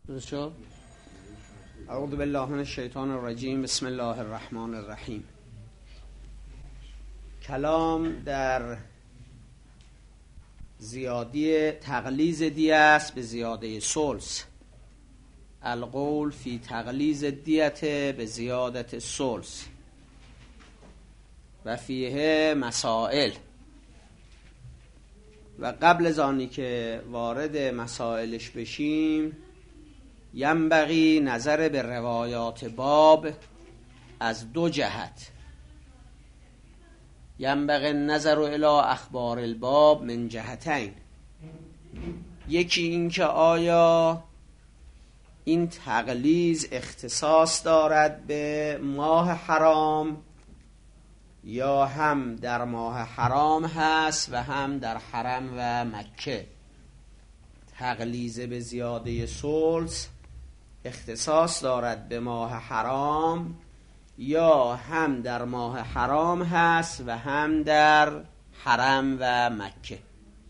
درست شد؟ اعوذ بالله من الشیطان الرجیم. بسم الله الرحمن الرحیم. کلام در زیادی تغلیظ دیه است به زیاده ثلث. القول فی تغلیظ دیت به زیادت ثلث و فیه مسائل. و قبل از آنی که وارد مسائلش بشیم ینبغی نظر به روایات باب از دو جهت. ینبغی نظر الی اخبار الباب من جهتین. یکی این که آیا این تغلیظ اختصاص دارد به ماه حرام یا هم در ماه حرام هست و هم در حرم و مکه. تغلیظ به زیاده ثلث اختصاص دارد به ماه حرام یا هم در ماه حرام هست و هم در حرم و مکه.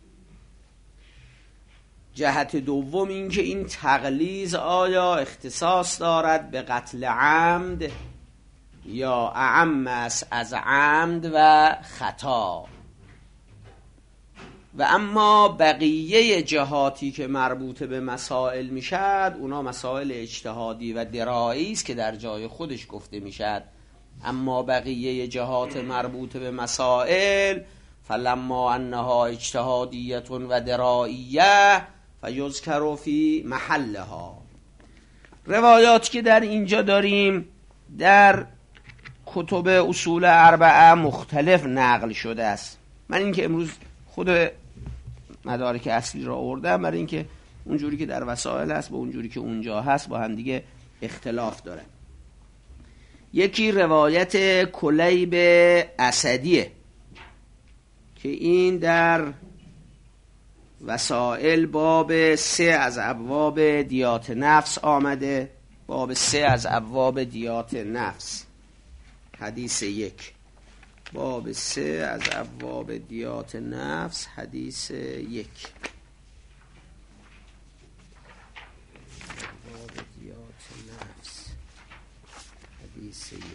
جهت دوم این که این تغلیظ آیا اختصاص دارد به قتل عمد یا اعم است از عمد و خطا. و اما بقیه جهاتی که مربوط به مسائل میشد اونا مسائل اجتهادی و درایی است که در جای خودش گفته میشد. اما بقیه جهات مربوط به مسائل فلما انها اجتهادیه و دراییه فیذکر فی محلها. روایاتی که در اینجا داریم در کتب اصول اربعه مختلف نقل شده است. من اینکه امروز خود مدارک اصلی را آوردم برای اینکه اونجوری که در وسائل هست با اونجوری که اونجا هست با هم دیگه اختلاف داره. یکی روایت کلیب اسدیه که این در وسائل باب 3 از ابواب دیات نفس آمده. باب 3 از ابواب دیات نفس، حدیث 1. باب 3 از ابواب دیات نفس، حدیث 1. باب دیات نفس، حدیث 1.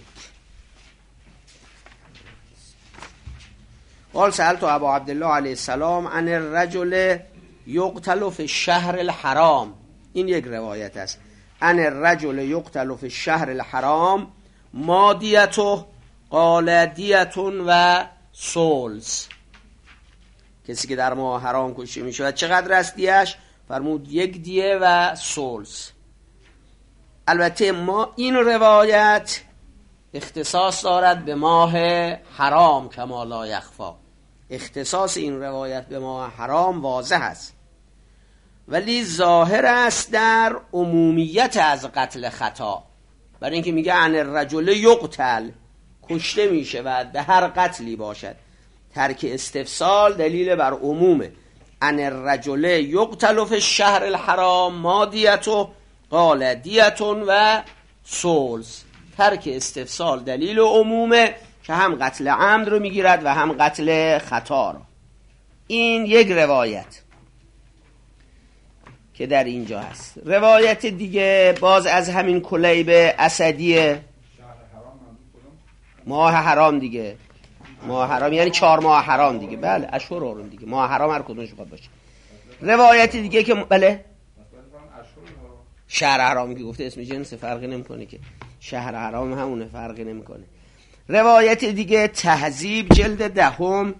قال سألت ابا عبدالله علیه السلام عن الرجل یقتل فی الشهر الحرام. این یک روایت است. عن الرجل یقتل فی الشهر الحرام ما دیته؟ قال دیتون و ثلث. کسی که در ماه حرام کشته می شود چقدر است دیش؟ فرمود 1 دیه و ثلث. البته ما این روایت اختصاص دارد به ماه حرام کما لا یخفا. اختصاص این روایت به ماه حرام واضح است، ولی ظاهر است در عمومیت از قتل خطا. برای اینکه میگه عن الرجل یقتل، کشته می شود به هر قتلی باشد. ترک استفصال دلیل بر عمومه. عن الرجل یقتل فی الشهر الحرام ما دیته؟ قال دیتون و ثلث. ترک استفصال دلیل عمومه که هم قتل عمد رو میگیرد و هم قتل خطا رو. این یک روایت که در اینجا هست. روایت دیگه باز از همین کلیب اسدیه. ماه حرام دیگه. ماه حرام یعنی 4 ماه حرام دیگه. بله اشهر حرم دیگه. ماه حرام هر کدومش بخواد باشه. روایت دیگه که بله شهر حرام که گفته اسم جنس فرقی نمیکنه که شهر حرام همونه، فرقی نمیکنه. روایت دیگه تهذیب جلد 10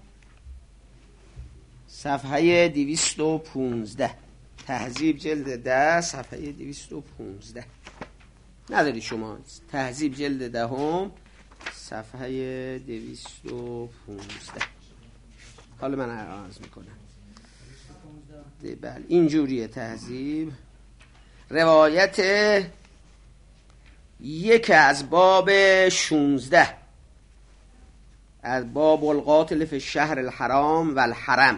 صفحه 215. تهذیب جلد 10 صفحه 215 نداری شما؟ تهذیب جلد 10 صفحه 215. حالا من عرض میکنم. بله اینجوریه تهذیب. روایت یک از باب 16 از باب القاتل فی الشهر الحرام و الحرم.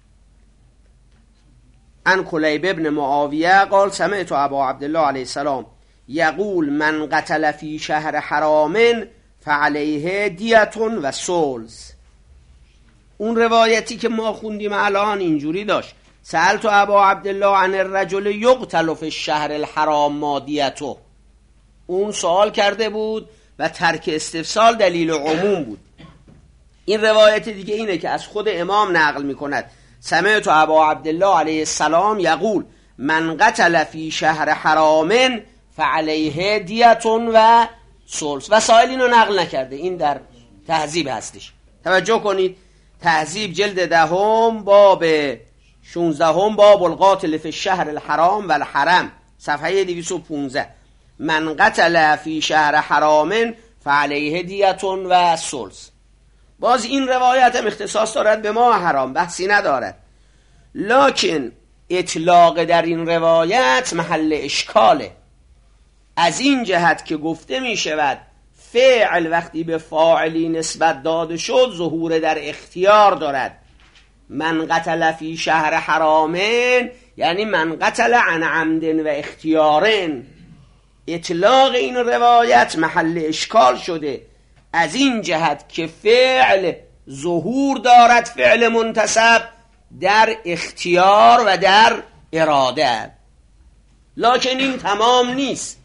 عن کلیب ابن معاویه قال سمعت ابا عبدالله علیه السلام یقول من قتل فی شهر حرام فعلیه دیتون و ثلث. اون روایتی که ما خوندیم الان اینجوری داشت سألت ابا عبدالله عن الرجل یقتل فی الشهر الحرام مادیته. اون سوال کرده بود و ترک استفسال دلیل عموم بود. این روایت دیگه اینه که از خود امام نقل میکند سمعت ابا عبدالله علیه السلام یقول من قتل فی شهر حرام فعلیه دیتون و سلس. و سائل اینو نقل نکرده، این در تهذیب هستش. توجه کنید، تهذیب جلد 10 باب 16 باب القاتل فی الشهر الحرام و الحرم صفحه 215 من قتل فی شهر حرام فعلیه دیتون و سلس. باز این روایت هم اختصاص دارد به ماه حرام، بحثی ندارد، لکن اطلاق در این روایت محل اشکاله، از این جهت که گفته می شود فعل وقتی به فاعلی نسبت داده شد ظهور در اختیار دارد. من قتل فی شهر حرامن یعنی من قتل عن عمد و اختیارن. اطلاق این روایت محل اشکال شده از این جهت که فعل ظهور دارد، فعل منتسب در اختیار و در اراده، لکن این تمام نیست.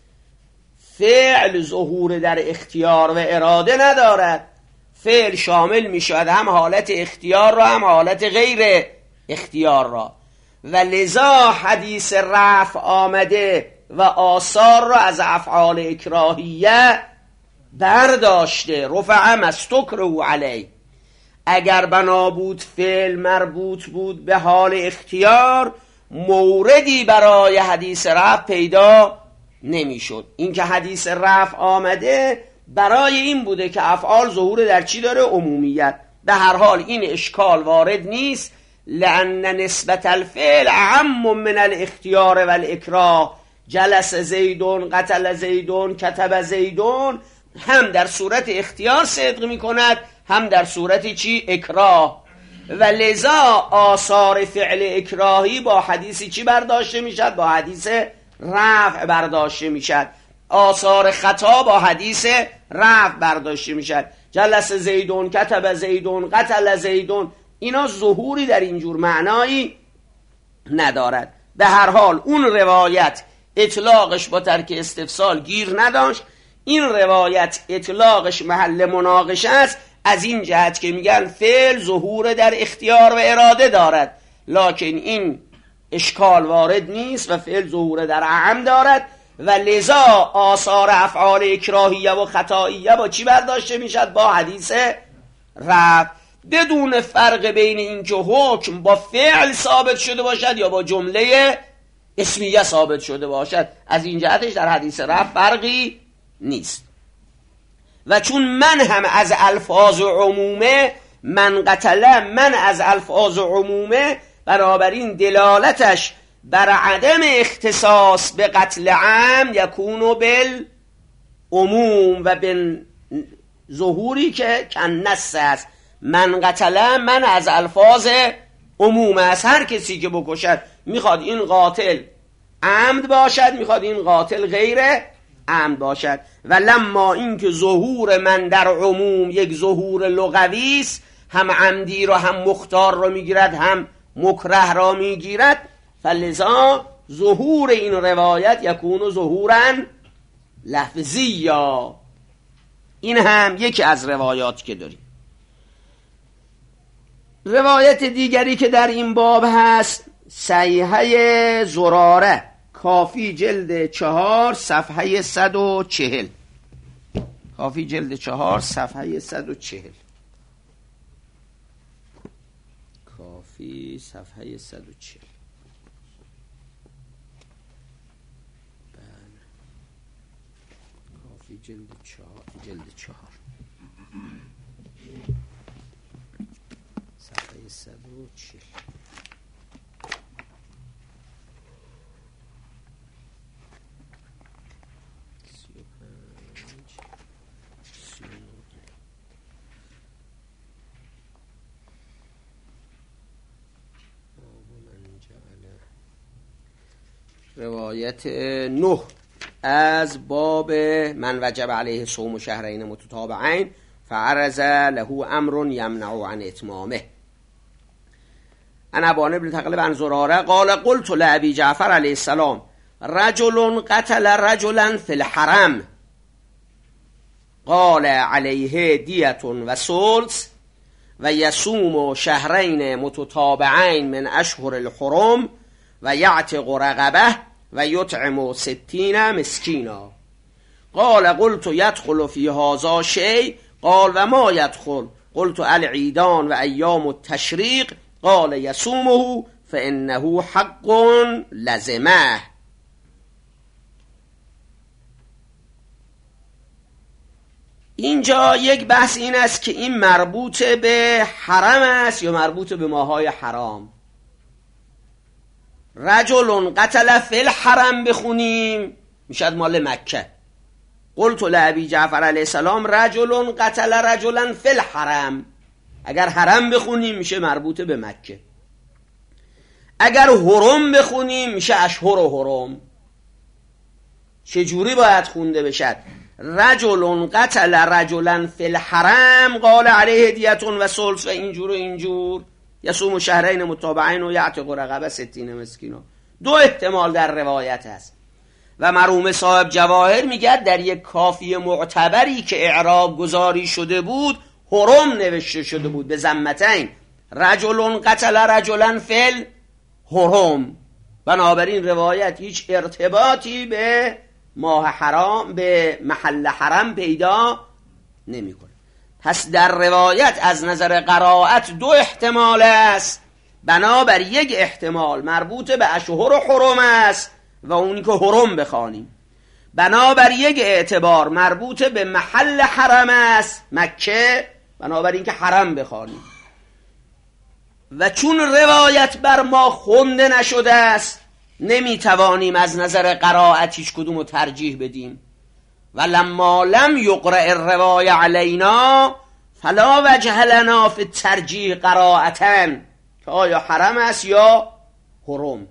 فعل ظهور در اختیار و اراده ندارد، فعل شامل می شود هم حالت اختیار را هم حالت غیر اختیار را، و لذا حدیث رفع آمده و آثار را از افعال اکراهیه برداشته. رفع مستکره علی. اگر بنا بود فعل مربوط بود به حال اختیار موردی برای حدیث رفع پیدا نمیشد. این که حدیث رفع آمده برای این بوده که افعال ظهور در چی داره؟ عمومیت. به هر حال این اشکال وارد نیست، لأن نسبت الفعل اعم من الاختیار و الاکراه. جلس زیدون، قتل زیدون، کتب زیدون هم در صورت اختیار صدق می کند هم در صورت چی؟ اکراه. و لذا آثار فعل اکراهی با حدیثی چی برداشته می شد؟ با حدیث رفع برداشته می شد. آثار خطا با حدیث رفع برداشته می شد. جلس زیدون، کتب زیدون، قتل زیدون، اینا ظهوری در اینجور معنایی ندارد. به هر حال اون روایت اطلاقش با ترک استفسال گیر نداشت. این روایت اطلاقش محل مناقشه است از این جهت که میگن فعل ظهور در اختیار و اراده دارد، لکن این اشکال وارد نیست و فعل ظهور در اعم دارد و لذا آثار افعال اکراهیه و خطائیه با چی برداشته میشد؟ با حدیث رفع، بدون فرق بین این که حکم با فعل ثابت شده باشد یا با جمله اسمیه ثابت شده باشد. از این جهتش در حدیث رفع فرقی نیست. و چون من هم از الفاظ عمومه، من قتله من از الفاظ عمومه، بنابراین دلالتش بر عدم اختصاص به قتل عام یکون بالعموم و به ظهوری که کنس است. من قتله من از الفاظ عموم است، هر کسی که بکشد، میخواد این قاتل عمد باشد میخواد این قاتل غیر عمد باشد. و لما این که ظهور من در عموم یک ظهور لغوی است، هم عمدی را هم مختار را میگیرد هم مکره را میگیرد، فلذا ظهور این روایت یکون ظهورا لفظیا. این هم یکی از روایات که داریم. روایت دیگری که در این باب هست صحیحه زراره، کافی جلد 4 صفحه 140. کافی جلد 4 صفحه 140. کافی صفحه 140. کافی جلد 4 صفحه 140. روایت 9 از باب من وجب علیه صوم شهرین متتابعین فعرض له امر یمنع عن اتمامه. عن ابان بن تغلب عن زراره قال قلت لابی جعفر علیه السلام رجل قتل رجلا فی الحرم قال علیه دیت و سلس و یصوم شهرین متتابعین من اشهر الحرم و یعتق رقبه و یطعم 60 مسکینا. قال قلت یدخل فی هذا شیء قال و ما یدخل قلت العیدان و ایام التشریق قال یصومه فانه حق لزمه. اینجا یک بحث این است که این مربوط به حرم است یا مربوط به ماهای حرام. رجل قتل فی الحرم بخونیم میشد مال مکه. قلت لابی جعفر علیه السلام رجل قتل رجلا فی الحرم. اگر حرم بخونیم میشه مربوط به مکه. اگر حرم بخونیم میشه اشهر و حرم. چجوری باید خونده بشد؟ رجل قتل رجلا فی الحرم قال علیه دیت و سلس و اینجور و اینجور یصوم شهرین متتابعین و یعتق رقبه 60 مسکینا. دو احتمال در روایت است و مرحوم صاحب جواهر میگه در یک کافیه معتبری که اعراب گذاری شده بود حرم نوشته شده بود به ضمتین رجل قتل رجلا فی الحرم. بنابراین روایت هیچ ارتباطی به ماه حرام به محل حرم پیدا نمیکنه. پس در روایت از نظر قرائت دو احتمال است. بنابر یک احتمال مربوط به اشهر و حرم است و اونی که حرم بخوانیم. بنابر یک اعتبار مربوط به محل حرم است مکه، بنابراین که حرم بخوانیم. و چون روایت بر ما خونده نشده است نمیتوانیم از نظر قرائت هیچ کدوم رو ترجیح بدیم. و لما لم یقرأ الروایه علینا فلا وجه لنا فی الترجیح قرائتن که آیا حرم است یا حرم.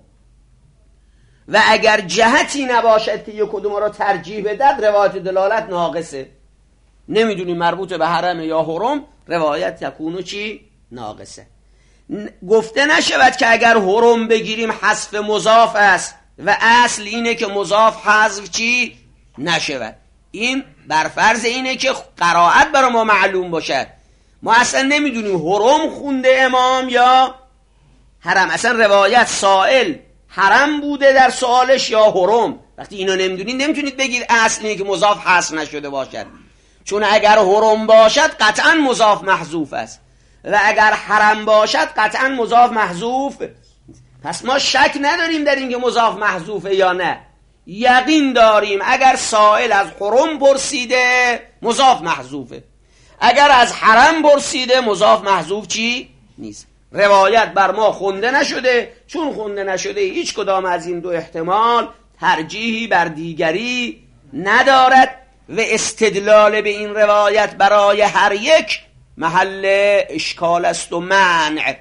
و اگر جهتی نباشد که یک کدوم رو ترجیح بدد روایت دلالت ناقصه. نمیدونیم مربوط به حرم یا حرم، روایت تکونو چی؟ ناقصه. گفته نشود که اگر حرم بگیریم حذف مضاف است و اصل اینه که مضاف حذف چی؟ نشود. این بر فرض اینه که قرائت برای ما معلوم باشد. ما اصلا نمیدونیم حرم خونده امام یا حرم. اصلا روایت سائل حرم بوده در سوالش یا حرم. وقتی اینو نمیدونید بگید اصل اینه که مضاف حذف نشده باشد، چون اگر حرم باشد قطعا مضاف محذوف است و اگر حرم باشد قطعا مضاف محذوف. پس ما شک نداریم در اینکه مضاف محذوفه یا نه، یقین داریم اگر سائل از حرم پرسیده مضاف محذوفه، اگر از حرم پرسیده مضاف محذوف چی؟ نیست. روایت بر ما خونده نشده. چون خونده نشده هیچ کدام از این دو احتمال ترجیحی بر دیگری ندارد و استدلال به این روایت برای هر یک محل اشکال است و منع.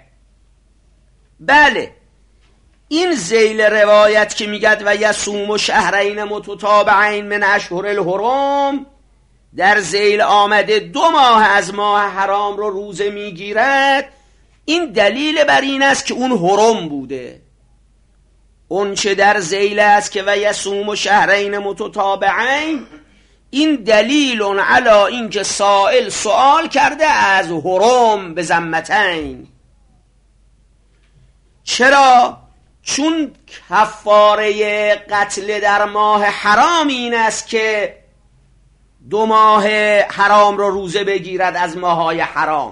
بله، این ذیل روایت که میگد و یصوم شهرین متتابعین من اشهر الحرم، در ذیل آمده 2 ماه از ماه حرام رو روزه میگیرد. این دلیل بر این است که اون حرم بوده. اون چه در ذیل است که و یصوم شهرین متتابعین، این دلیل علی این که سائل سوال کرده از حرم به ضمتین. چرا؟ چون کفاره قتل در ماه حرام این است که 2 ماه حرام رو روزه بگیرد از ماهای حرام.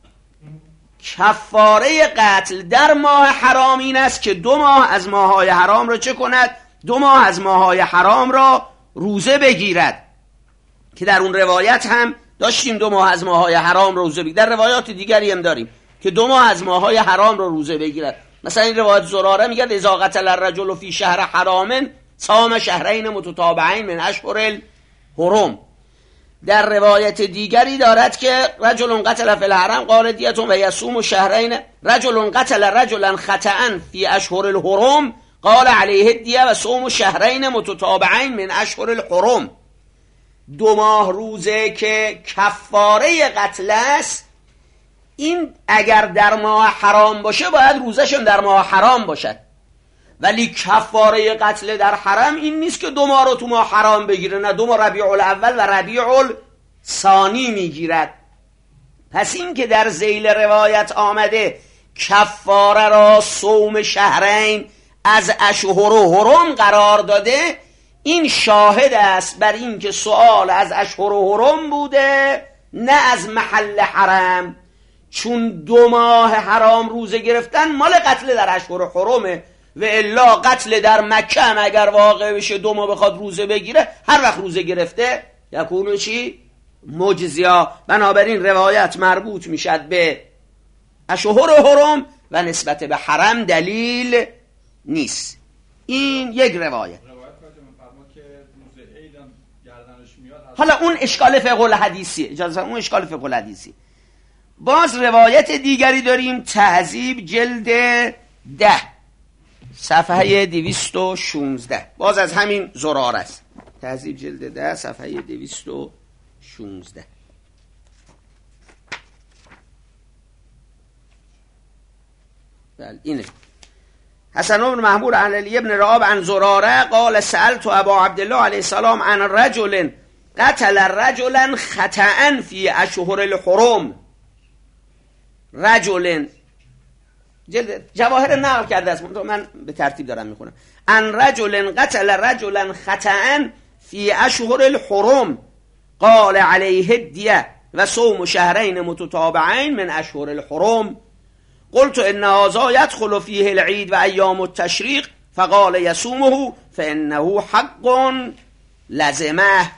کفاره قتل در ماه حرام این است که 2 ماه از ماهای حرام رو چه کند؟ 2 ماه از ماهای حرام را روزه بگیرد، که در اون روایت هم داشتیم 2 ماه از ماهای حرام رو روزه بگیرد. در روایات دیگری هم داریم که 2 ماه از ماهای حرام رو روزه بگیرد. مثلا این روایت زراره میگه اذا قتل الرجل فی شهر حرام صام شهرین متتابعین من اشهر الحرم. در روایت دیگری دارد که رجل قتل فی الحرم قال دیت و یصوم شهرین رجل قتل رجلا خطأ فی اشهر الحرم قال علیه دیه و صوم شهرین متتابعین من اشهر الحرم. 2 ماه روزه که کفاره قتل است، این اگر در ماه حرام باشه باید روزشون در ماه حرام باشد، ولی کفاره قتل در حرم این نیست که 2 ماه رو تو ماه حرام بگیره، نه 2 ماه ربیع الاول و ربیع الثانی میگیرد. پس این که در ذیل روایت آمده کفاره را صوم شهرین از اشهر و حرم قرار داده، این شاهد است بر این که سؤال از اشهر و حرم بوده نه از محل حرم، چون 2 ماه حرام روزه گرفتن مال قتل در اشهر و حرمه، و الا قتل در مکه هم اگر واقع بشه 2 ماه بخواد روزه بگیره هر وقت روزه گرفته یکونو چی؟ مجزیا. بنابراین روایت مربوط میشد به اشهر و حرم و نسبت به حرم دلیل نیست. این یک روایت. حالا اون اشکال فقه الحدیثی، اجازه اون اشکال فقه الحدیثی. باز روایت دیگری داریم، تهذیب جلد 10 صفحه 216، باز از همین زراره است. تهذیب جلد 10 صفحه 216. بله اینه. حسن بن محمود عن علی بن رعاب عن زراره قال سألت ابا عبدالله علیه السلام عن رجل قتل رجلا خطأ فی اشهر الحرم. رجل جواهر نقل کرده است، من به ترتیب دارم میخونم. عن رجل قتل رجلا خطأ فی اشهر الحرم قال علیه الدیه و صوم شهرین متتابعین من اشهر الحرم. قلت ان هذا يدخل فيه العيد و ایام التشریق فقال يصومه فانه حق لزمه.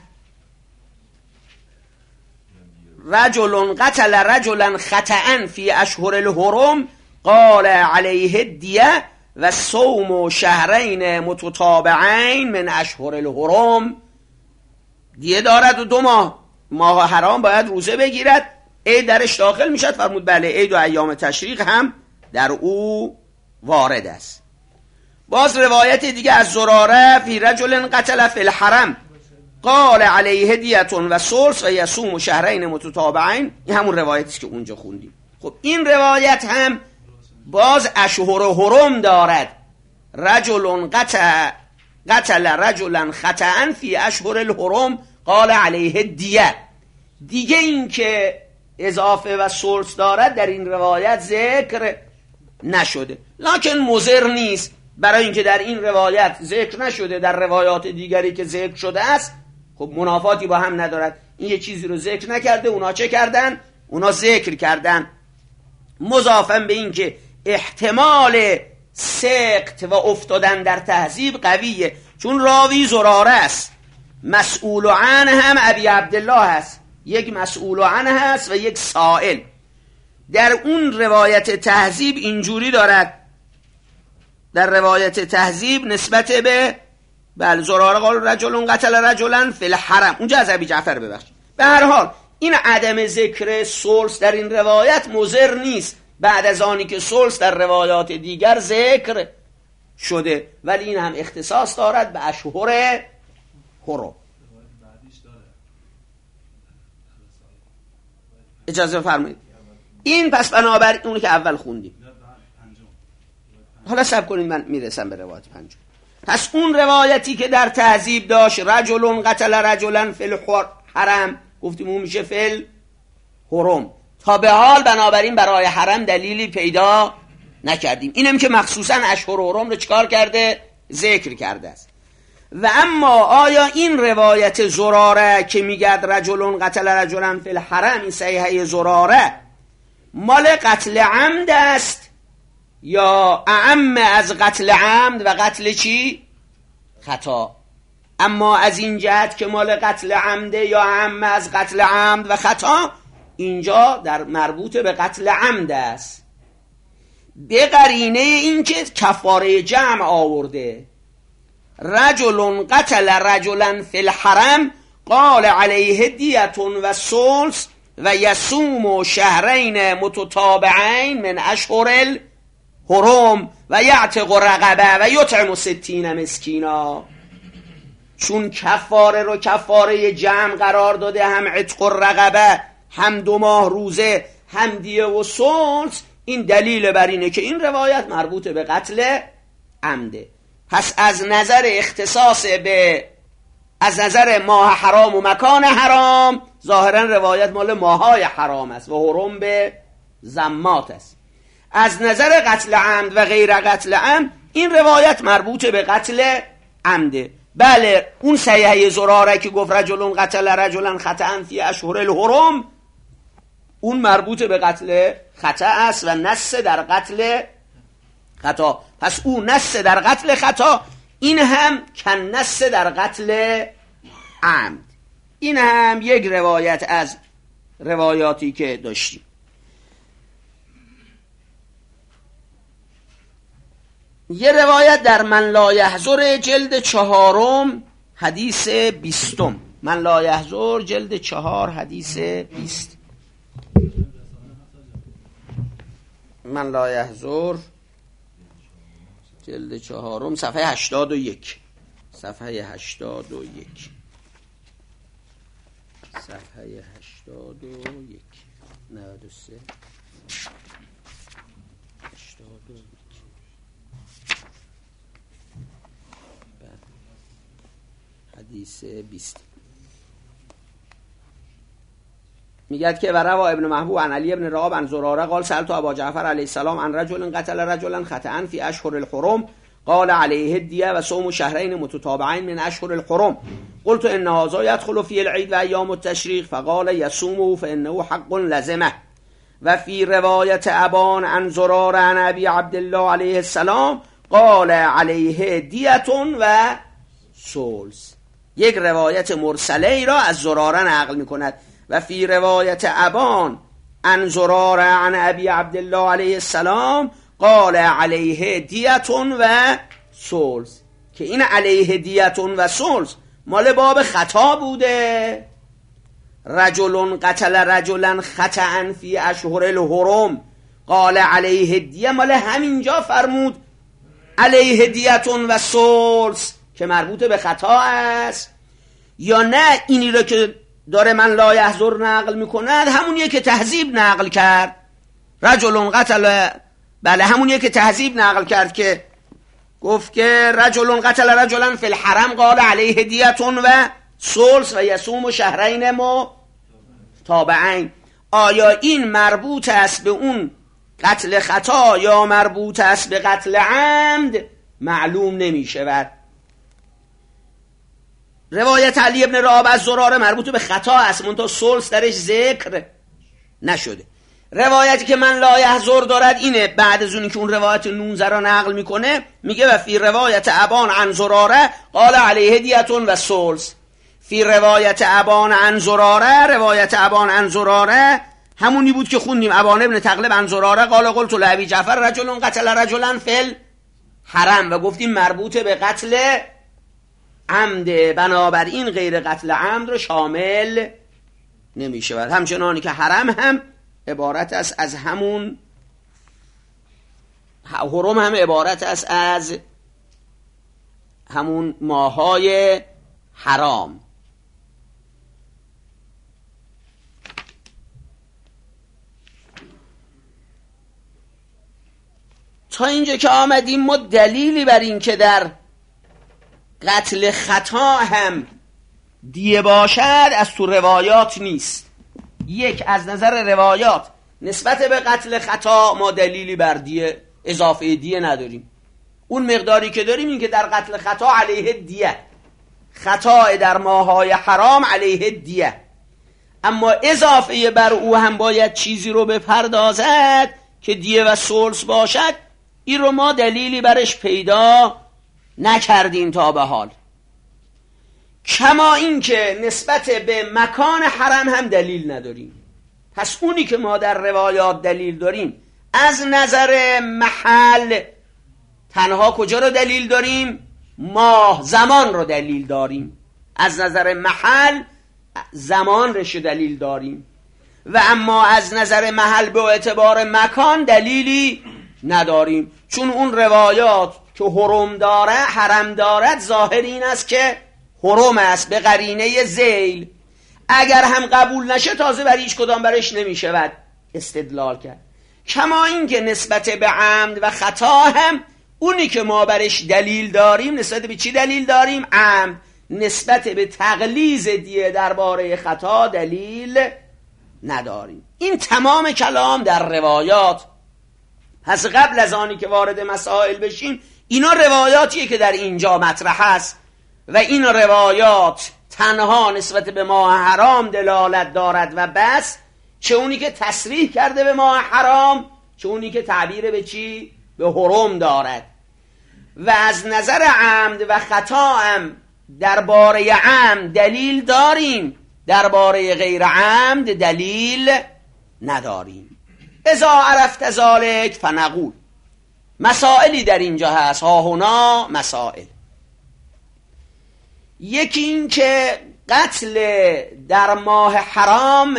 رجل قتل رجلا خطأ فی اشهر الحرم قال علیه الدیه و صوم شهرین متتابعین من اشهر الحرم. دیه دارد و 2 ماه حرام باید روزه بگیرد، عید درش داخل میشد. فرمود بله عید و ایام تشریق هم در او وارد است. باز روایت دیگه از زراره فی رجل قتل فی الحرم قال علیه دیتون و سلس و یصوم شهرین متتابعین. این همون روایتی است که اونجا خوندیم. خب این روایت هم باز اشهر و حرم دارد. رجل قتل رجلا خطأ فی اشهر الحرم قال علیه دیه. دیگه این که اضافه و سلس دارد در این روایت ذکر نشده، لکن مضر نیست، برای اینکه در این روایت ذکر نشده در روایات دیگری که ذکر شده است خب منافاتی با هم ندارد. این یه چیزی رو ذکر نکرده، اونا چه کردن؟ اونا ذکر کردن. مضافاً به این که احتمال سقط و افتادن در تهذیب قویه، چون راوی زراره است، مسئول عنه هم ابی عبدالله هست، یک مسئول عنه هست و یک سائل. در اون روایت تهذیب اینجوری دارد، در روایت تهذیب نسبت به زراره قال رجل قتل رجلا فی الحرم، اونجا از ابی جعفر ببخشید. به هر حال این عدم ذکر سلس در این روایت مضر نیست، بعد از آنی که سلس در روایات دیگر ذکر شده، ولی این هم اختصاص دارد به اشهر حرم. اجازه فرمایید. این پس بنابراین اونی که اول خوندیم. حالا صبر کنید من میرسم به روایت 5. پس اون روایتی که در تهذیب داشت رجل قتل رجلا فی الحرم، گفتیم اون میشه فی الحرم. تا به حال بنابراین برای حرم دلیلی پیدا نکردیم. اینم که مخصوصا اشهر و حرم رو چکار کرده؟ ذکر کرده است. و اما آیا این روایت زراره که میگد رجل قتل رجلا فی الحرم، این صحیحه زراره مال قتل عمد است یا اعم از قتل عمد و قتل چی؟ خطا؟ اما از این جهت که مال قتل عمده یا اعم از قتل عمد و خطا، اینجا در مربوط به قتل عمد است، به قرینه این که کفاره جمع آورده. رجل قتل رجلا فی الحرم قال علیه دیتون و سلس و یصوم شهرین متتابعین من اشهر الحرم و یعتق رقبه و یطعم 60 مسکینا. چون کفاره رو کفاره جمع قرار داده، هم عتق رقبه، هم 2 ماه روزه، هم دیه و سلس، این دلیل بر اینه که این روایت مربوط به قتل عمده. پس از نظر اختصاص از نظر ماه حرام و مکان حرام ظاهرا روایت مال ماهای حرام است و حرم به ذمات است. از نظر قتل عمد و غیر قتل عمد این روایت مربوط به قتل عمده. بله اون صحیحه زراره که گفت رجل قتل رجلا خطأ فی اشهر الحرم، اون مربوط به قتل خطأ است و نص در قتل خطا. پس اون نص در قتل خطا، این هم کن نص در قتل عمد. این هم یک روایت از روایاتی که داشتیم. یه روایت در من لا یحضر جلد 4 حدیث 20. من لا یحضر جلد 4 حدیث 20. من لا یحضر جلد 4 صفحه 81. صفحه 81. صفحه 81 93 81 حدیث 20 میگه که وروا ابن محبوب عن علی ابن رعاب عن زراره قال سألت ابا جعفر علیه السلام عن رجل قتل رجلا خطأ فی اشهر الحرم قال علیه الدیه و صوم شهرین متتابعین من اشهر الحرم قلت ان هذا يدخل فی العید و ایام التشریق فقال یصومه فانه حق لزمه. و فی روایت ابان عن زراره عن ابی عبدالله علیه السلام قال علیه دیه و سلس. یک روایت مرسله ای را از زراره نقل می کند. و فی روایت ابان عن زراره عن ابی عبدالله علیه السلام قال علیه دیتون و سلس، که این علیه دیتون و سلس مال باب خطا بوده. رجل قتل رجلا خطأ فی اشهر الحرم قال علیه دیه، مال همینجا فرمود علیه دیتون و سلس که مربوط به خطا است. یا نه اینی رو که داره من لا یحضر نقل میکند همونیه که تهذیب نقل کرد. رجل قتل، بله همونیه که تهذیب نقل کرد که گفت که رجل قتل رجلا فی الحرم قال علیه دیتون و سلس و یصوم شهرین متتابعین. آیا این مربوط است به اون قتل خطا یا مربوط است به قتل عمد معلوم نمی شود. روایت علی ابن رعاب از زراره مربوط به خطا است، منتها سلس درش ذکر نشده. روایتی که من لا یحضر دارد اینه، بعد از اونی که اون روایت 19 را نقل میکنه میگه و فی روایت ابان عن زراره قال علیه دیتون و سلس. فی روایت ابان عن زراره، روایت ابان عن زراره همونی بود که خوندیم. ابان ابن تغلب عن زراره قال قلت لابی جعفر رجل قتل رجلا فی الحرم، و گفتیم مربوط به قتل عمد، بنابراین غیر قتل عمد رو شامل نمی شود. همچنانی که حرم هم عبارت است از همون، حرم هم عبارت است از همون ماهای حرام. تا اینجا که آمدیم ما دلیلی بر این که در قتل خطا هم دیه باشد از تو روایات نیست. یک، از نظر روایات نسبت به قتل خطا ما دلیلی بر دیه، اضافه دیه نداریم. اون مقداری که داریم این که در قتل خطا علیه دیه، خطا در ماهای حرام علیه دیه، اما اضافه بر او هم باید چیزی رو بپردازد که دیه و سلس باشد. این رو ما دلیلی برش پیدا نکردیم تا به حال. کما این که نسبت به مکان حرم هم دلیل نداریم. پس اونی که ما در روایات دلیل داریم از نظر محل تنها کجا رو دلیل داریم؟ ماه، زمان رو دلیل داریم. از نظر محل زمان رش دلیل داریم و اما از نظر محل به اعتبار مکان دلیلی نداریم، چون اون روایات که حرم داره، حرم دارد، ظاهر این است که حرم است به قرینه ذیل. اگر هم قبول نشه تازه بر هیچ کدام برش نمی شود استدلال کرد. کما این که نسبت به عمد و خطا هم اونی که ما برش دلیل داریم نسبت به چی دلیل داریم؟ عمد. نسبت به تغلیظ دیه درباره خطا دلیل نداریم. این تمام کلام در روایات. پس قبل از آنی که وارد مسائل بشیم، اینا روایاتیه که در اینجا مطرح است و این روایات تنها نسبت به ماه حرام دلالت دارد و بس، چه اونی که تصریح کرده به ماه حرام، چه اونی که تعبیر به چی؟ به حرم دارد. و از نظر عمد و خطا هم درباره عمد دلیل داریم، درباره غیر عمد دلیل نداریم. اذا عرفت ذلک فنقول. مسائلی در اینجا هست، ها هنا مسائل. یکی این که قتل در ماه حرام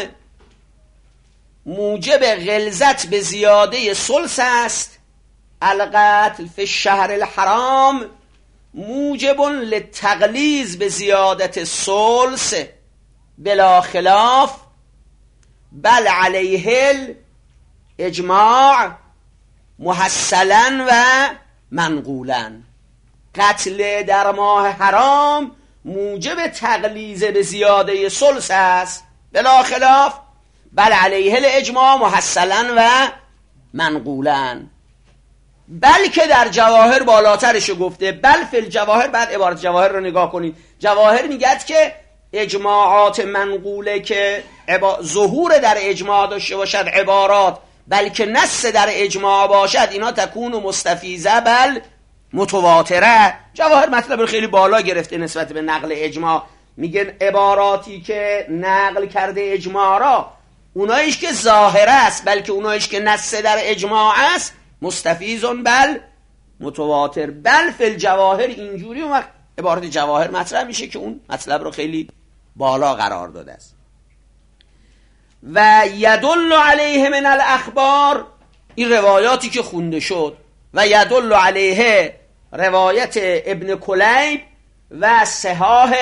موجب غلظت به زیاده ثلث است. القتل فی الشهر الحرام موجب للتغلیظ به زیادت الثلث بلا خلاف، بل علیه الاجماع محصلا و منقولا. قتل در ماه حرام موجب تغلیظ به زیاده ثلث است بلا خلاف، بل علیه الاجماع محصلا و منقولا. بلکه در جواهر بالاترشو گفته، بل فی الجواهر. بعد عبارت جواهر رو نگاه کنید. جواهر میگد که اجماعات منقوله که ظهور در اجماع داشته باشد عبارات، بلکه نص در اجماع باشد، اینا تکون مستفیضه بل متواتره. جواهر مطلب رو خیلی بالا گرفته نسبت به نقل اجماع. میگن عباراتی که نقل کرده اجماع را، اونایش که ظاهره است بلکه اونایش که نص در اجماع است، مستفیضون بل متواتر. بل فی الجواهر اینجوری اون وقت عبارت جواهر مطرح میشه که اون مطلب رو خیلی بالا قرار داده است. و یدل علیه من الاخبار، این روایاتی که خونده شد، و یدل علیه روایت ابن کلیب و صحاح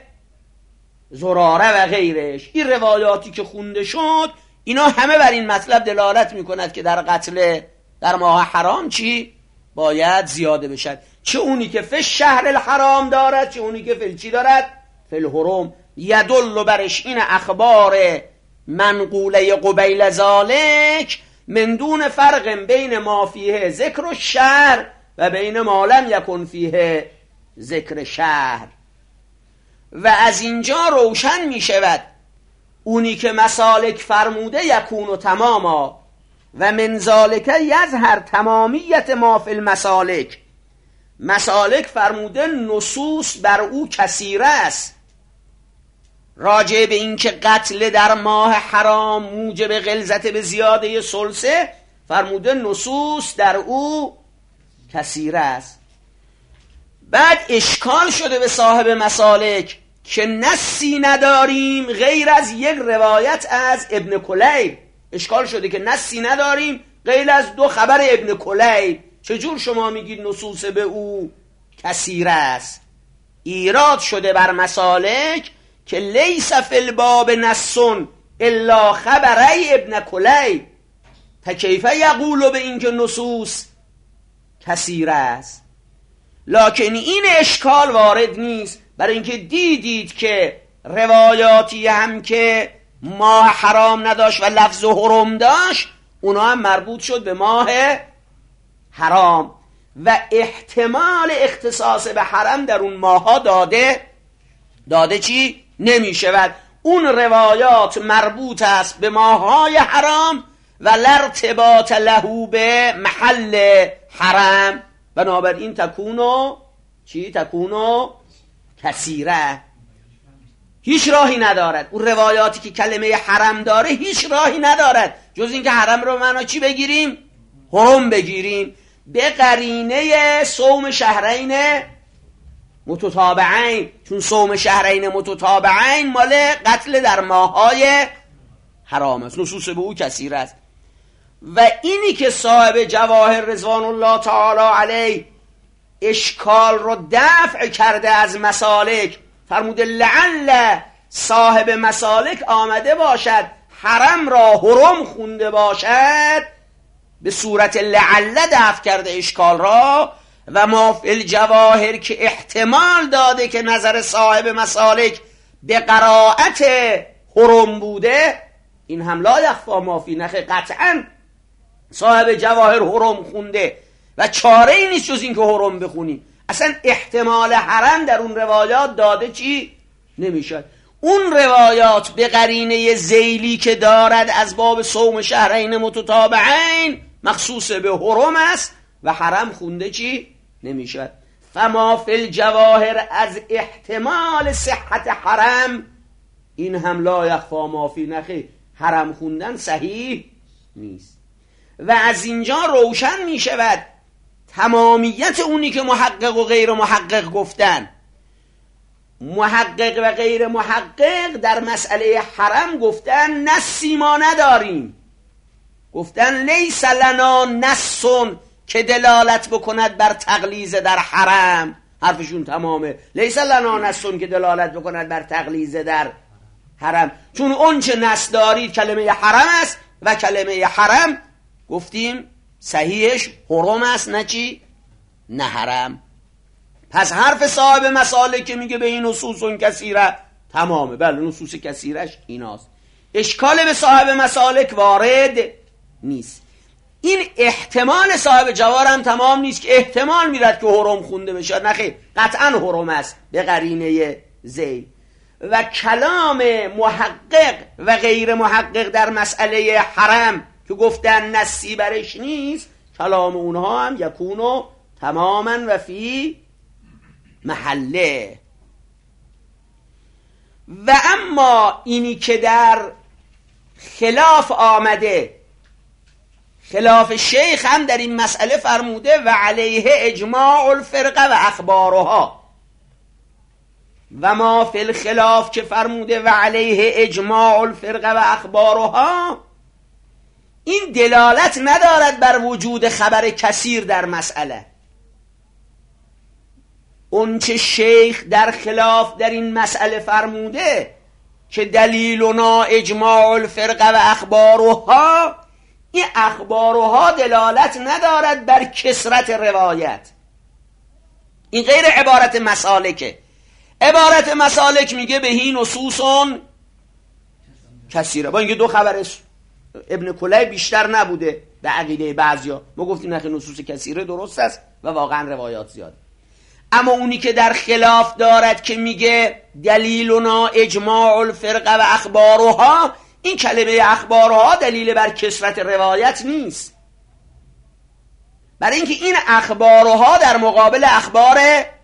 زراره و غیرش. این روایاتی که خونده شد اینا همه بر این مطلب دلالت میکند که در قتل در ماه حرام چی؟ باید زیاده بشد. چه اونی که فی شهر الحرام دارد، چه اونی که فی چی دارد؟ فی الحرم. یدل برش این اخبار منقوله قبیل ذالک من دون فرق بین ما فیه ذکر الشهر و بین ما لم یکن فیه ذکر شهر. و از اینجا روشن می شود اونی که مسالک فرموده یکون و تماما و من ذالک یظهر تمامیت ما فی المسالک. مسالک فرموده نصوص بر او کثیره است راجع به این که قتل در ماه حرام موجب غلظت به زیاده ثلثه، فرموده نصوص در او کثیره است. بعد اشکال شده به صاحب مسالک که نصی نداریم غیر از یک روایت از ابن کلیب. اشکال شده که نصی نداریم غیر از دو خبر ابن کلیب. چجور شما میگید نصوص به او کثیره است؟ ایراد شده بر مسالک که لیس فی الباب نص الا خبری ابن کلیب، فکیف یقول به این که نصوص کثیره است. لکن این اشکال وارد نیست، برای اینکه دیدید که روایاتی هم که ماه حرام نداشت و لفظ حرم داشت، اونا هم مربوط شد به ماه حرام و احتمال اختصاص به حرم در اون ماها داده چی؟ نمی شود. اون روایات مربوط است به ماهای حرام و لارتباط له به محل حرم، بنابراین تکونو چی؟ تکونو کثیره. هیچ راهی ندارد اون روایاتی که کلمه حرم داره، هیچ راهی ندارد جز اینکه حرم رو معنا چی بگیریم؟ حرم بگیریم، به قرینه صوم شهرین متتابعین. چون صوم شهرین متتابعین مال قتل در ماهای حرام است، نصوص به او کثیر است. و اینی که صاحب جواهر رضوان الله تعالی علیه اشکال رو دفع کرده از مسالک، فرموده لعل صاحب مسالک آمده باشد حرم را حرم خونده باشد به صورت لعل دفع کرده اشکال را، و ما فی الجواهر که احتمال داده که نظر صاحب مسالک به قرائت حرم بوده، این هم لا یخفی ما فی، نخه قطعا صاحب جواهر حرم خونده و چاره ای نیست جز این که حرم بخونیم. اصلا احتمال حرم در اون روایات داده چی نمیشد. اون روایات به قرینه ذیلی که دارد از باب صوم شهرین متتابعین مخصوص به حرم است و حرم خونده چی نمیشد. فما فی الجواهر از احتمال صحت حرم، این هم لا یخفی ما فی، نخی حرم خوندن صحیح نیست. و از اینجا روشن می شود تمامیت اونی که محقق و غیر محقق گفتن. محقق و غیر محقق در مسئله حرم گفتن نصی ما نداریم، گفتن لیس لنا نص که دلالت بکند بر تغلیظ در حرم. حرفشون تمامه، لیس لنا نص که دلالت بکند بر تغلیظ در حرم، چون اون چه نص دارید کلمه حرم است و کلمه حرم گفتیم صحیحش حرم است، نه چی؟ نه حرم. پس حرف صاحب مسالک که میگه به این نصوص کثیره تمامه، بله نصوص کثیرش ایناست، اشکال به صاحب مسالک وارد نیست. این احتمال صاحب جواهر هم تمام نیست که احتمال میرد که حرم خونده بشه، نخیر قطعا حرم است به قرینه ذیل. و کلام محقق و غیر محقق در مسئله حرم که گفتن نصی برش نیست، کلام اونها هم یکونو تماما و فی محله. و اما اینی که در خلاف آمده، خلاف شیخ هم در این مسئله فرموده و علیه اجماع الفرقه و اخبارها، و ما فی الخلاف که فرموده و علیه اجماع الفرقه و اخبارها، این دلالت ندارد بر وجود خبر کثیر در مسئله. اون چه شیخ در خلاف در این مسئله فرموده که دلیلنا اجماع الفرقه و اخبارها، این اخبارها دلالت ندارد بر کثرت روایت. این غیر عبارت مسالکه. عبارت مسالک میگه بهی نصوصون کثیره، با اینکه دو خبر ابن کلیب بیشتر نبوده به عقیده بعضیا، ما گفتیم نخی نصوص کثیره درست است و واقعا روایات زیاد. اما اونی که در خلاف دارد که میگه دلیلنا اجماع الفرقه و اخبارها، این کلمه اخبارها دلیل بر کثرت روایت نیست، برای اینکه این اخبارها در مقابل اخبار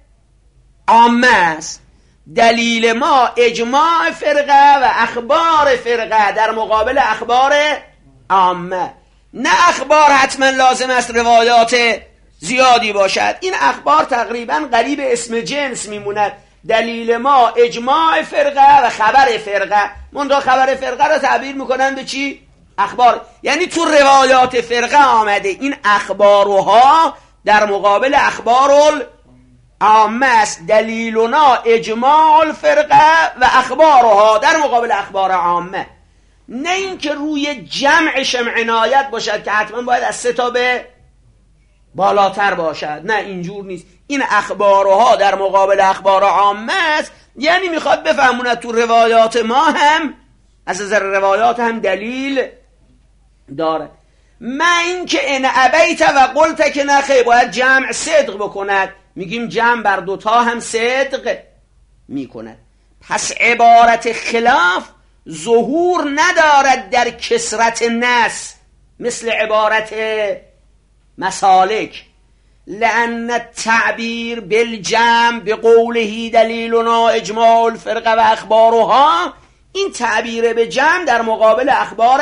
عامه است. دلیل ما اجماع فرقه و اخبار فرقه در مقابل اخبار عامه، نه اخبار حتما لازم است روایات زیادی باشد. این اخبار تقریبا قریب اسم جنس میموند. دلیل ما اجماع فرقه و خبر فرقه، منتها خبر فرقه را تعبیر میکنن به چی؟ اخبار، یعنی تو روایات فرقه آمده. این اخبارها در مقابل اخبار عامه است. دلیلنا اجماع الفرقه و اخبارها در مقابل اخبار عامه، نه اینکه روی جمعشم عنایت باشد که حتما باید از 3 تا به بالاتر باشد، نه اینجور نیست. این اخبارها در مقابل اخبار عامه است، یعنی میخواد بفهموند تو روایات ما هم از نظر روایات هم دلیل داره. ما اینکه ان ابیت و قلت که نخی باید جمع صدق بکند، میگیم جمع بر 2 تا هم صدق میکند. پس عبارت خلاف ظهور ندارد در کثرت نص مثل عبارت مسالک. لأن التعبیر بالجمع بقوله دلیلنا اجماع الفرقه و اخبارها، این تعبیر به جمع در مقابل اخبار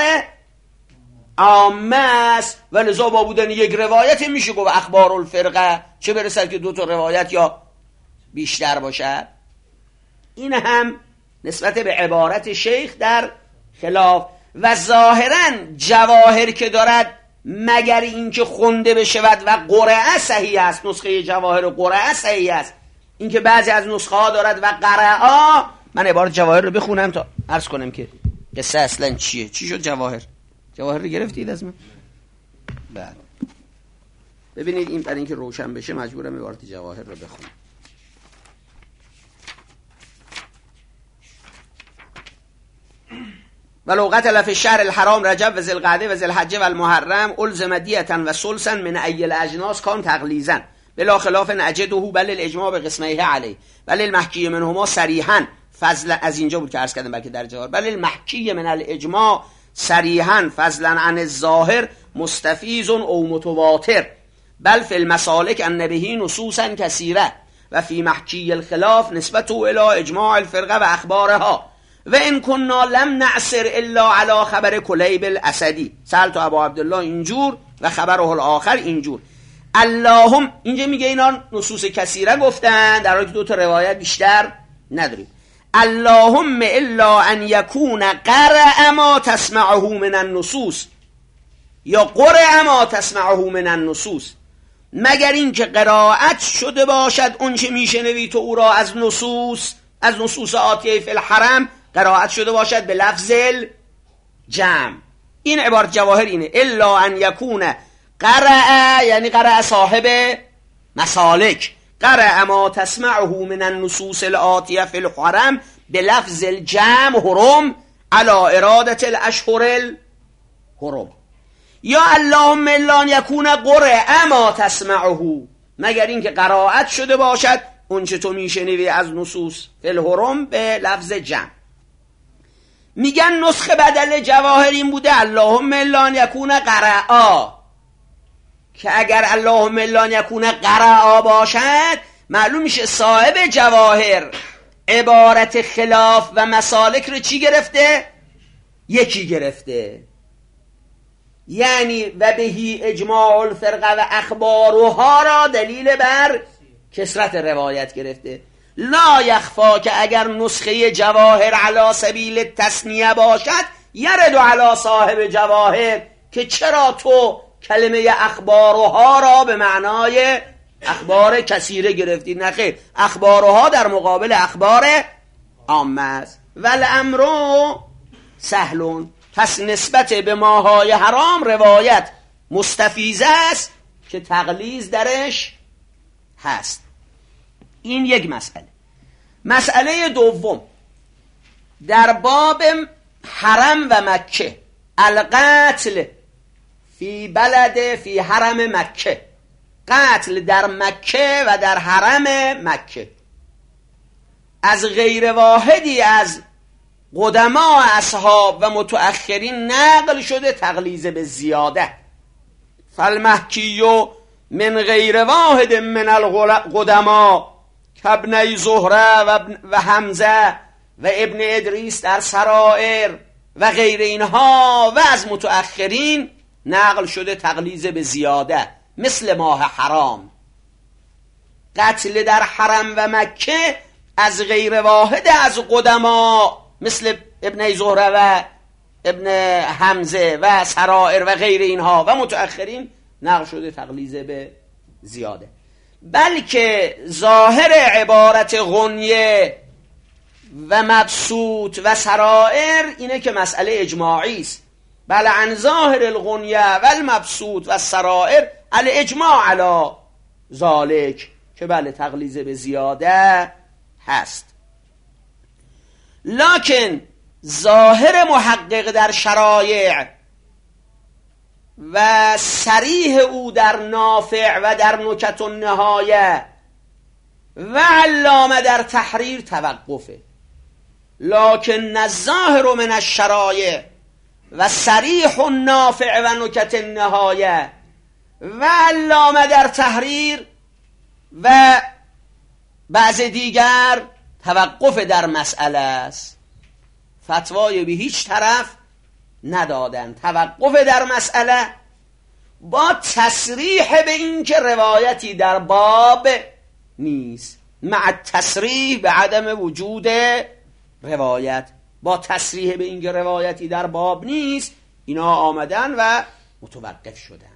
عامه است و لذا با بودن یک روایت میشه گفت اخبار الفرقه، چه برسد که 2 تا روایت یا بیشتر باشد. این هم نسبت به عبارت شیخ در خلاف. و ظاهرا جواهر که دارد مگر اینکه خونده بشود و قرعه صحیح است، نسخه جواهر قرعه صحیح است، اینکه بعضی از نسخه ها دارد و قرعه. من عبارت جواهر رو بخونم تا عرض کنم که قصه اصلا چیه؟ چی شد جواهر؟ جواهر رو گرفتید از من؟ بله. ببینید این برای اینکه روشن بشه مجبورم عبارت جواهر رو بخونم. ولو قتل فی الشهر الحرام رجب و ذی القعده و ذی الحجه و المحرم الزم دیة و سلسا من ای الاجناس کان تغلیظا بلا خلاف نجده بل الاجماع به قسمه علیه بل المحکی منهما صریحا فضلا. از اینجا بود که عرض کردم بلکه در جواب بل المحکی من الاجماع صریحا فضلا عن الظاهر مستفیض او متواتر بل فی المسالک ان به نصوصا کثیره و فی محکی الخلاف نسبته الی اجماع الفرقه و اخبارها و ان کنا لم نعثر الا علی خبر کلیب الاسدی سألت ابو عبدالله اینجور و خبره الاخر اینجور. اللهم اینجا میگه اینا نصوص کثیره گفتن در حالی که دو تا روایت بیشتر نداریم. اللهم الا ان یکون قرأ ما تسمعه من النصوص یا قرأ ما تسمعه من النصوص، مگر این که قرائت شده باشد اون چه میشنوی تو او را از نصوص آتیه فی الحرم قرائت شده باشد به لفظ الجمع. این عبارت جواهر اینه الا ان یکون قرأ، یعنی قرأ صاحب مسالک، قرأ ما تسمعه من النصوص الآتیه فی الحرم به لفظ الجمع حرم علی ارادت الاشهر الحرم. یا اللهم الا ان یکون قرأ ما تسمعه، مگر این که قرائت شده باشد اون چه تو میشنوی از نصوص فی الحرم به لفظ جمع. میگن نسخه بدل جواهر این بوده اللهم الا ان یکون قرآ، که اگر اللهم الا ان یکون قرآ باشد معلوم میشه صاحب جواهر عبارت خلاف و مسالک رو چی گرفته؟ یکی گرفته، یعنی و بهی اجماع الفرقه و اخبارها را دلیل بر کثرت روایت گرفته. لا یخفا که اگر نسخه جواهر علی سبیل تثنیه باشد یرد علی صاحب جواهر که چرا تو کلمه اخبارها را به معنای اخبار کثیره گرفتی. نخیر، اخبارها در مقابل اخبار عامه است. والامر سهلون، پس نسبت به ماهای حرام روایت مستفیض است که تغلیظ درش هست. این یک مسئله. مسئله دوم در باب حرم و مکه، القتل فی بلد فی حرم مکه، قتل در مکه و در حرم مکه از غیر واحدی از قدما اصحاب و متأخرین نقل شده تغلیظ به زیاده. فالمحکی من غیر واحد من القدما کابن زهره و حمزه و ابن ادریس در سرائر و غیر اینها و از متأخرین نقل شده تغلیظ به زیاده، مثل ماه حرام. قتل در حرم و مکه از غیر واحد از قدما مثل ابن زهره و ابن حمزه و سرائر و غیر اینها و متأخرین نقل شده تغلیظ به زیاده. بلکه ظاهر عبارت غنیه و مبسوط و سرائر اینه که مسئله اجماعی است. بل عن ظاهر الغنیه و المبسوط و سرائر الاجماع علی ذالک، که بله تغلیظ به زیاده هست. لکن ظاهر محقق در شرایع و صریح او در نافع و در نکت النهایه و علامه در تحریر توقفه. لکن الظاهر من الشرایع و صریح النافع و نکت النهایه و علامه در تحریر و بعض دیگر توقف در مسئله است. فتوای به هیچ طرف ندادن، توقف در مسئله با تصریح به این که روایتی در باب نیست، مع تصریح به عدم وجود روایت، با تصریح به این که روایتی در باب نیست اینا آمدن و متوقف شدن.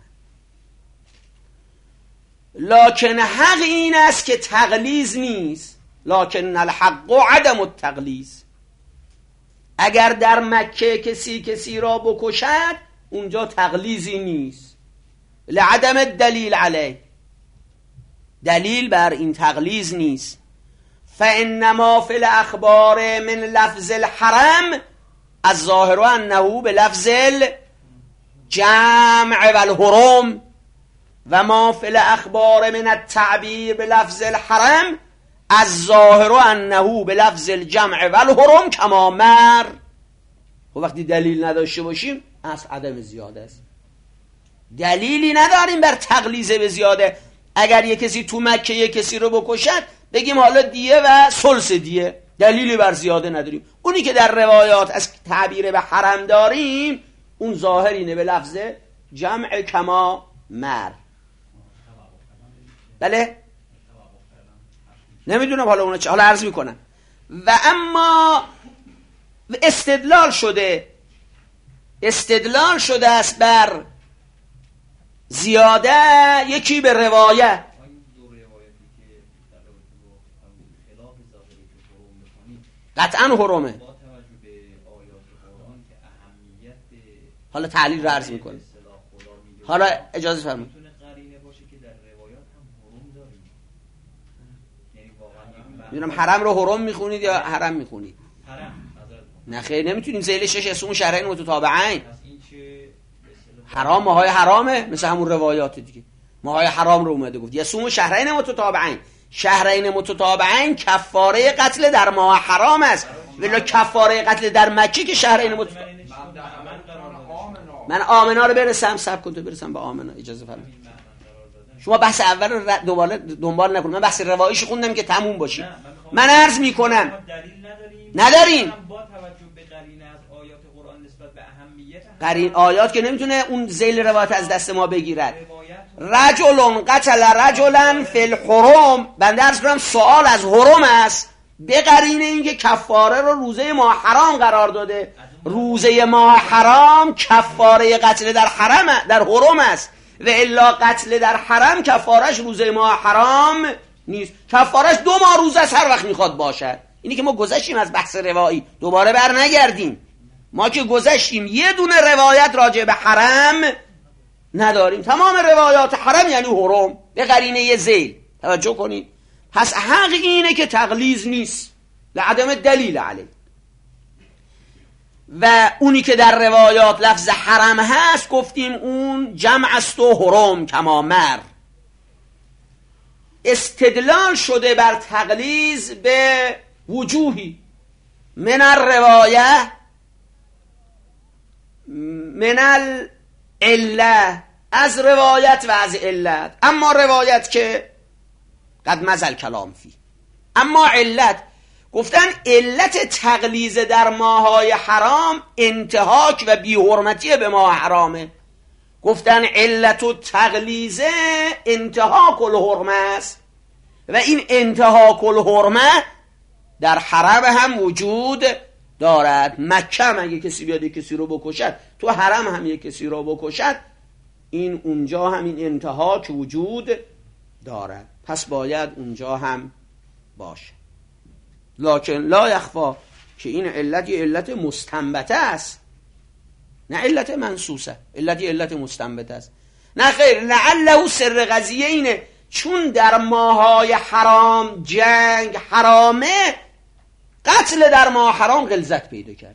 لکن حق این است که تغلیظ نیست، لکن الحق عدم التغلیظ. اگر در مکه کسی را بکشد اونجا تغلیظی نیست، لعدم دلیل علیه، دلیل بر این تغلیظ نیست. فانما فی الاخبار من لفظ الحرم الظاهر انه به لفظ الجمع و الحرم و ما فی الاخبار من التعبیر به لفظ الحرم الظاهر انه به لفظ الجمع و الحرم کما مر. خب وقتی دلیل نداشته باشیم اصل عدم زیاده است، دلیلی نداریم بر تغلیظ به زیاده. اگر یک کسی تو مکه یک کسی رو بکشد بگیم حالا دیه و ثلث دیه، دلیلی بر زیاده نداریم. اونی که در روایات از تعبیر به حرم داریم اون ظاهر اینه به لفظ جمع کما مر. بله نمیدونم حالا اونو چه، حالا عرض میکنم. و اما استدلال شده است بر زیاده، یکی به روایت قطعا حرمه. حالا تعلیل رو عرض میکنه. حالا اجازه فرمایید. میدونم حرم رو حرم میخونید یا حرم میخونید؟ نه خیر، نمیتونیم زیل 6 اسم شهرین متتابعین. حرام ماهای حرامه مثل همون روایات دیگه، ماهای حرام رو اومده گفت یصوم شهرین متتابعین. شهرین متتابعین کفاره قتل در ماه حرام است، ولی کفاره قتل در مکه که شهرین متتابعین. من آمنا رو برسم، صبر کن تو برسم به آمنا، اجازه فرمایید. شما بحث اول رو دنبال نکنید، من بحث رواییش خوندم که تموم باشی. من عرض میکنم نداریم قرین آیات که نمیتونه اون ذیل روایت از دست ما بگیرد. رجل قتل رجلا فی الحرم، بنده عرض کنم سوال از حرم است به قرینه اینکه کفاره رو روزه ماه حرام قرار داده. روزه ماه حرام کفاره قتل در حرم است و الا قتل در حرم کفارش روزه ماه حرام نیست، کفارش 2 ماه روزه است هر وقت میخواد باشد. اینی که ما گذشتیم از بحث روایی، دوباره بر نگردیم. ما که گذشتیم یه دونه روایت راجع به حرم نداریم، تمام روایات حرم یعنی حرم به قرینه یه ذیل. توجه کنید. پس حق اینه که تغلیظ نیست لعدم دلیل علیه. و اونی که در روایات لفظ حرم هست گفتیم اون جمع است و حرم کما مر. استدلال شده بر تغلیظ به وجوهی من الروایه من العله، از روایت و از علت. اما روایت که قد مزل کلام فی، اما علت گفتن علت تغلیظ در ماهای حرام انتهاک و بی‌حرمتی به ماه حرامه. گفتن علت و تغلیظ انتهاک الحرمه است و این انتهاک الحرمه در حرم هم وجود دارد. مکه هم اگه کسی بیاد کسی رو بکشد، تو حرم هم یک کسی رو بکشد، این اونجا هم این انتهاک وجود دارد، پس باید اونجا هم باشه. لکن لا یخفا که این علت یه علت مستنبته است، نه علت منسوسه، علت مستنبته است. نه خیر، لعله سر قضیه اینه چون در ماهای حرام جنگ حرامه، قتل در ماه حرام غلظت پیدا کرد.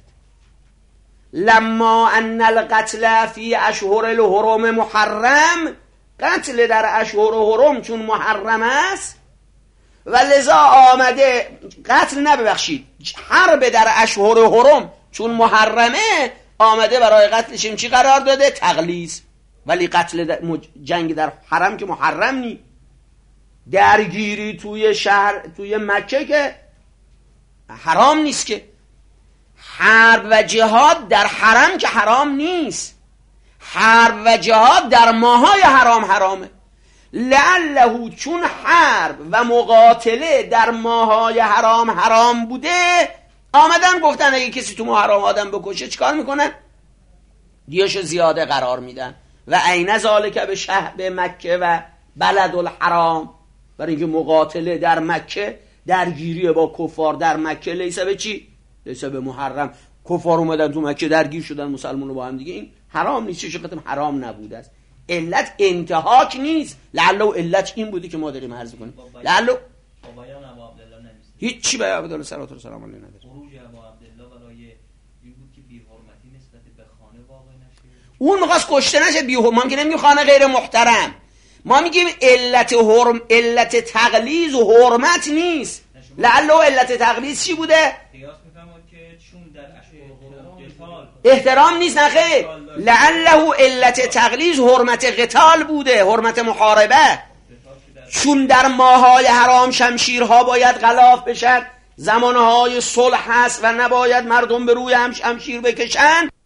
لما ان القتل فی اشهر الحرم محرم، قتل در اشهر حرم چون محرم است و لذا آمده قتل نببخشید حرب در اشهر حرم چون محرمه آمده برای قتلش چی قرار داده؟ تغلیظ. ولی قتل جنگ در حرم که محرم نی، درگیری توی شهر توی مکه که حرام نیست، که حرب و جهاد در حرم که حرام نیست، حرب و جهاد در ماهای حرام حرامه. لعله چون حرب و مقاتله در ماهای حرام حرام بوده، آمدن گفتن اگه کسی تو ماه حرام آدم بکشه چیکار میکنن؟ دیاشو زیاده قرار میدن. و عین ذالک به شهر مکه و بلد الحرام، برای اینکه مقاتله در مکه، درگیری با کفار در مکه لیسه به چی؟ لیسه به محرم. کفار اومدن تو مکه درگیر شدن مسلمانو با هم دیگه، این حرام نیست. چه قدم حرام نبوده است. علت انتهاک نیست. لعله علت این بوده که ما داریم عرض کنیم. لعله هیچ چی به عبدالله صلی الله علیه و سلم علیه نداره. خروج ابو عبدالله برای این بود که بی حرمتی نسبت به خانه واقع نشه. اون می‌خواست کشته نشه بی حرمت، ما که نمیگیم خانه غیر محترم، ما میگیم علت تغلیظ و حرمت نیست. لعله علت تغلیظ چی بوده؟ قیاس می‌فرماد که چون در اشهر قتال احترام نیست. نه خیر، لعله علت تغلیظ حرمت قتال بوده، حرمت محاربه. چون در ماهای حرام شمشیرها باید غلاف بشد، زمانهای صلح هست و نباید مردم به روی شمشیر بکشند،